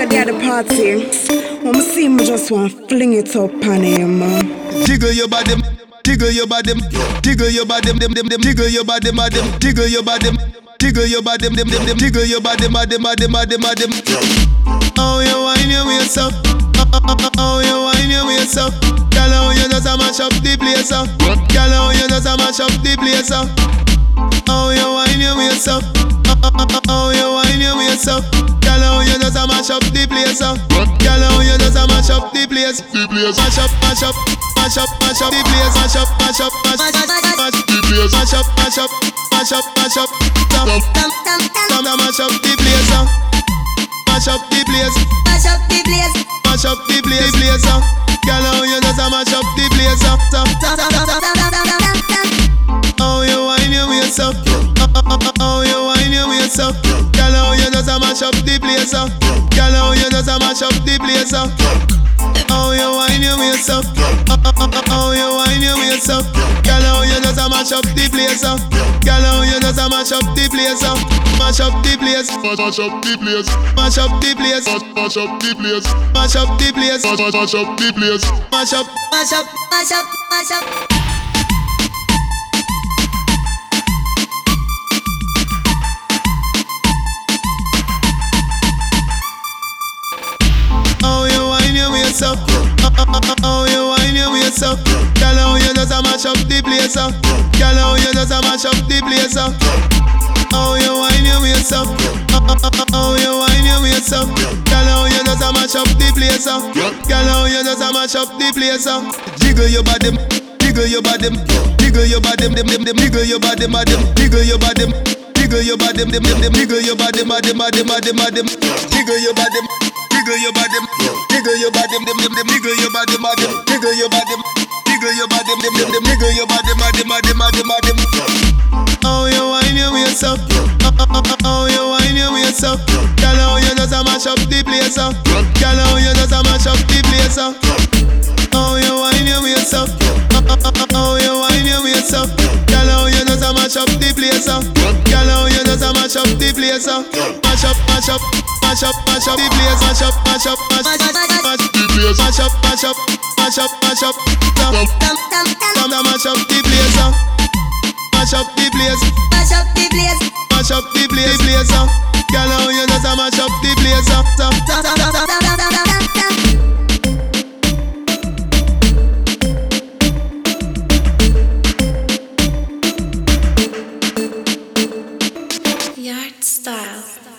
a day at the party. When I see him, I just want to fling it up on him. Jiggle your body, jiggle your body, jiggle your body, jiggle your body, jiggle your body, jiggle your body, jiggle your body. Oh, you wine your waist up. Oh, you wine your waist up. Girl, how you just a mash up the place up. Girl, how you just a mash up the place up. Oh, you wine your waist up. Oh, you wine your waist up. Girl, how you just a mash up the place up. Girl, how you just a mash up the place. Mash up, mash up, mash up, mash up the place. Mash up, mash up, mash the place. Mash up, mash up, mash up, mash up. Come mash up the place up. Mash up the place. Mash up the place. Mash up the place up. Girl, how you just a mash up the place up. Oh, you wine your waist up. Oh, you wine your waist up. Girl, how you just a mash up the place up. Girl, how you just a mash up the place up. Oh, you wine your waist up. Oh, you wine your waist up. Girl, how you just a mash up the place up. Girl, how you just a mash up the place up. Mash up the place. Mash up the place. Mash up the place. Mash up the place. Mash up the place. Mash up the place. Mash up. Mash up. Mash up. Mash up. Oh, you wine your waist up. Oh, you wine your waist up. Girl, how you just a mash up the place up. Girl, how you just a mash up the place up. Oh, you wine your waist up. Oh, you wine your waist up. Girl, how you just a mash up the place up. Girl, how you just a mash up the place up. Jiggle your body, jiggle your body, jiggle your body, jiggle your body, jiggle your body, jiggle your body, jiggle your body, jiggle your body. Jiggle your body, jiggle your body, jiggle your body, jiggle your body, jiggle your body, jiggle your body, Oh, you wine your waist up. Oh, you wine your waist up. Girl, how you just a mash up the place up. Girl, how you just a mash up the place up. Oh, you wine your waist up. Oh, you wine your waist up. Girl, how you just a mash up the place up. Girl, how you just a mash up the place up. Mash up, mash up. Mash up, mash up the place, mash up, mash up, mash the place, mash up, mash up, mash up, mash up, come down, mash up the place, mash up the place, Mash up the place. mash up the place, girl, how you just a mash up the place, Yard style.